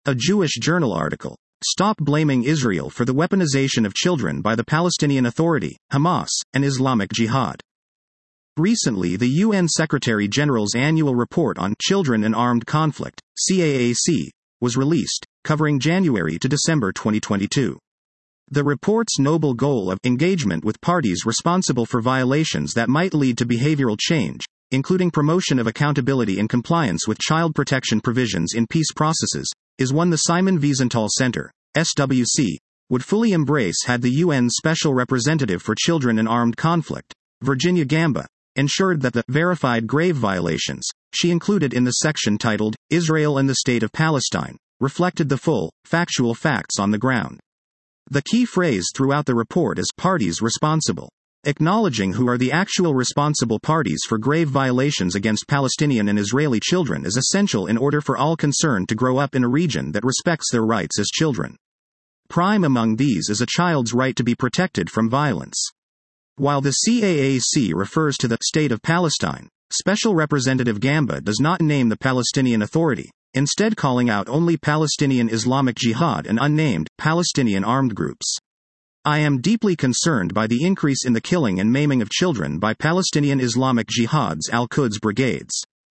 A Jewish Journal article. Stop blaming Israel for the weaponization of children by the Palestinian Authority, Hamas, and Islamic Jihad. Recently, the UN Secretary-General's annual report on Children and Armed Conflict, CAAC, was released, covering January to December 2022. The report's noble goal of engagement with parties responsible for violations that might lead to behavioral change, including promotion of accountability and compliance with child protection provisions in peace processes, is one the Simon Wiesenthal Center, SWC, would fully embrace had the UN's Special Representative for Children and Armed Conflict, Virginia Gamba, ensured that the verified grave violations she included in the section titled Israel and the State of Palestine reflected the full, factual facts on the ground. The key phrase throughout the report is parties responsible. Acknowledging who are the actual responsible parties for grave violations against Palestinian and Israeli children is essential in order for all concerned to grow up in a region that respects their rights as children. Prime among these is a child's right to be protected from violence. While the CAAC refers to the State of Palestine, Special Representative Gamba does not name the Palestinian Authority, instead calling out only Palestinian Islamic Jihad and unnamed Palestinian armed groups. I am deeply concerned by the increase in the killing and maiming of children by Palestinian Islamic Jihad's Al-Quds brigades.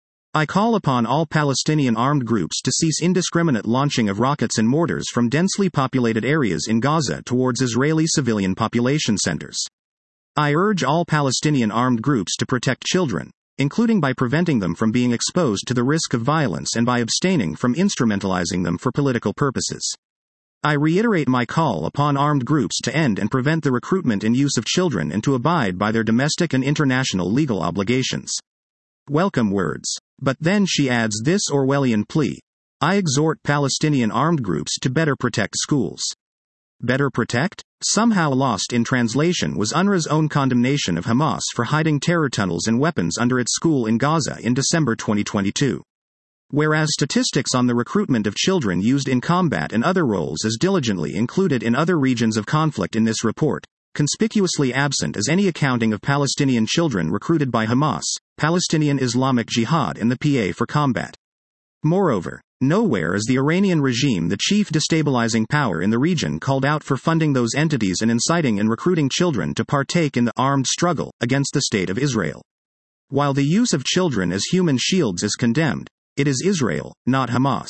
I call upon all Palestinian armed groups to cease indiscriminate launching of rockets and mortars from densely populated areas in Gaza towards Israeli civilian population centers. I urge all Palestinian armed groups to protect children, including by preventing them from being exposed to the risk of violence and by abstaining from instrumentalizing them for political purposes. I reiterate my call upon armed groups to end and prevent the recruitment and use of children and to abide by their domestic and international legal obligations. Welcome words. But then she adds this Orwellian plea. I exhort Palestinian armed groups to better protect schools. Better protect? Somehow lost in translation was UNRWA's own condemnation of Hamas for hiding terror tunnels and weapons under its school in Gaza in December 2022. Whereas statistics on the recruitment of children used in combat and other roles is diligently included in other regions of conflict in this report, conspicuously absent is any accounting of Palestinian children recruited by Hamas, Palestinian Islamic Jihad and the PA for combat. Moreover, nowhere is the Iranian regime, the chief destabilizing power in the region, called out for funding those entities and inciting and recruiting children to partake in the armed struggle against the State of Israel. While the use of children as human shields is condemned, it is Israel, not Hamas,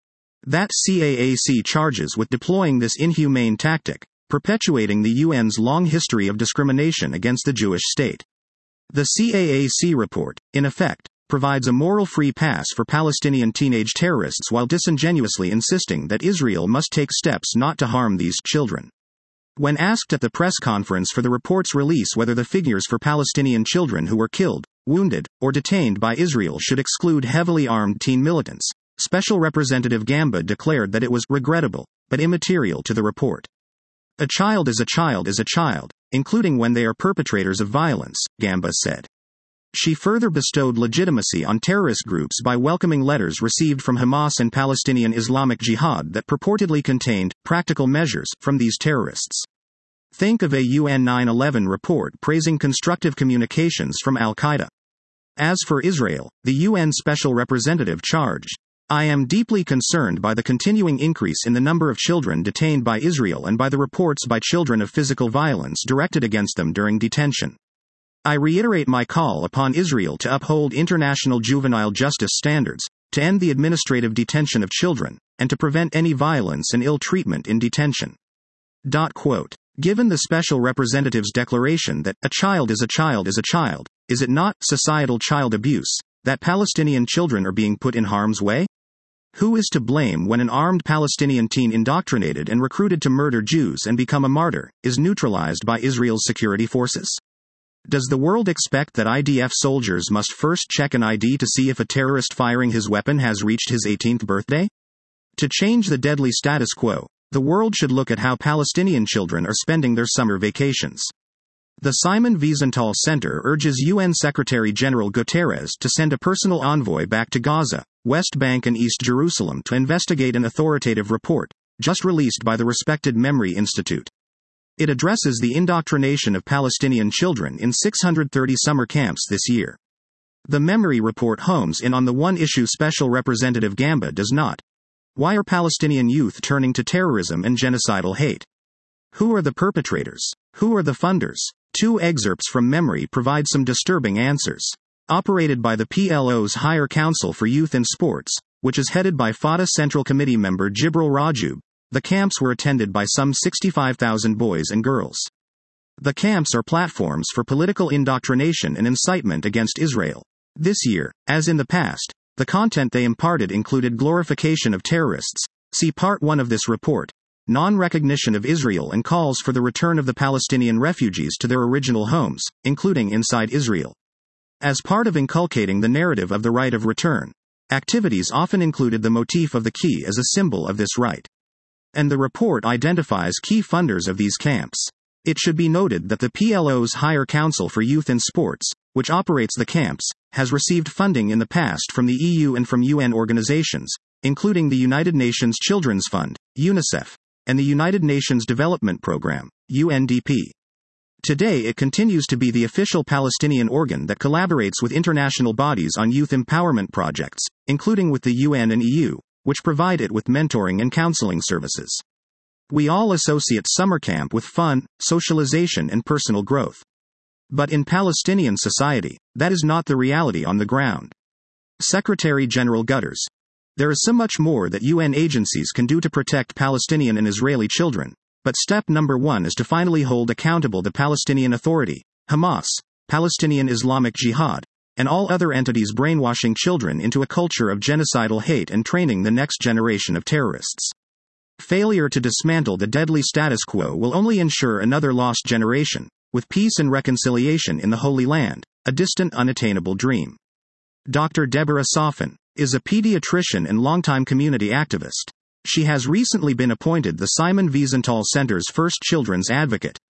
that CAAC charges with deploying this inhumane tactic, perpetuating the UN's long history of discrimination against the Jewish state. The CAAC report, in effect, provides a moral free pass for Palestinian teenage terrorists while disingenuously insisting that Israel must take steps not to harm these children. When asked at the press conference for the report's release whether the figures for Palestinian children who were killed, wounded, or detained by Israel should exclude heavily armed teen militants, Special Representative Gamba declared that it was regrettable, but immaterial to the report. A child is a child is a child, including when they are perpetrators of violence, Gamba said. She further bestowed legitimacy on terrorist groups by welcoming letters received from Hamas and Palestinian Islamic Jihad that purportedly contained practical measures from these terrorists. Think of a UN 9/11 report praising constructive communications from Al-Qaeda. As for Israel, the UN Special Representative charged, I am deeply concerned by the continuing increase in the number of children detained by Israel and by the reports by children of physical violence directed against them during detention. I reiterate my call upon Israel to uphold international juvenile justice standards, to end the administrative detention of children, and to prevent any violence and ill treatment in detention. Given the Special Representative's declaration that a child is a child is a child, is it not societal child abuse that Palestinian children are being put in harm's way? Who is to blame when an armed Palestinian teen indoctrinated and recruited to murder Jews and become a martyr is neutralized by Israel's security forces? Does the world expect that IDF soldiers must first check an ID to see if a terrorist firing his weapon has reached his 18th birthday? To change the deadly status quo, the world should look at how Palestinian children are spending their summer vacations. The Simon Wiesenthal Center urges UN Secretary-General Guterres to send a personal envoy back to Gaza, West Bank and East Jerusalem to investigate an authoritative report, just released by the respected Memory Institute. It addresses the indoctrination of Palestinian children in 630 summer camps this year. The Memory report homes in on the one issue Special Representative Gamba does not. Why are Palestinian youth turning to terrorism and genocidal hate? Who are the perpetrators? Who are the funders? Two excerpts from Memory provide some disturbing answers. Operated by the PLO's Higher Council for Youth and Sports, which is headed by Fatah Central Committee member Jibril Rajoub, the camps were attended by some 65,000 boys and girls. The camps are platforms for political indoctrination and incitement against Israel. This year, as in the past, the content they imparted included glorification of terrorists. See Part 1 of this report. Non-recognition of Israel and calls for the return of the Palestinian refugees to their original homes, including inside Israel. As part of inculcating the narrative of the right of return, activities often included the motif of the key as a symbol of this right. And the report identifies key funders of these camps. It should be noted that the PLO's Higher Council for Youth and Sports, which operates the camps, has received funding in the past from the EU and from UN organizations, including the United Nations Children's Fund, UNICEF, and the United Nations Development Programme, UNDP. Today it continues to be the official Palestinian organ that collaborates with international bodies on youth empowerment projects, including with the UN and EU, which provide it with mentoring and counseling services. We all associate summer camp with fun, socialization and personal growth. But in Palestinian society, that is not the reality on the ground. Secretary General Guterres. There is so much more that UN agencies can do to protect Palestinian and Israeli children, but step number 1 is to finally hold accountable the Palestinian Authority, Hamas, Palestinian Islamic Jihad, and all other entities brainwashing children into a culture of genocidal hate and training the next generation of terrorists. Failure to dismantle the deadly status quo will only ensure another lost generation, with peace and reconciliation in the Holy Land, a distant unattainable dream. Dr. Deborah Safin is a pediatrician and longtime community activist. She has recently been appointed the Simon Wiesenthal Center's first children's advocate,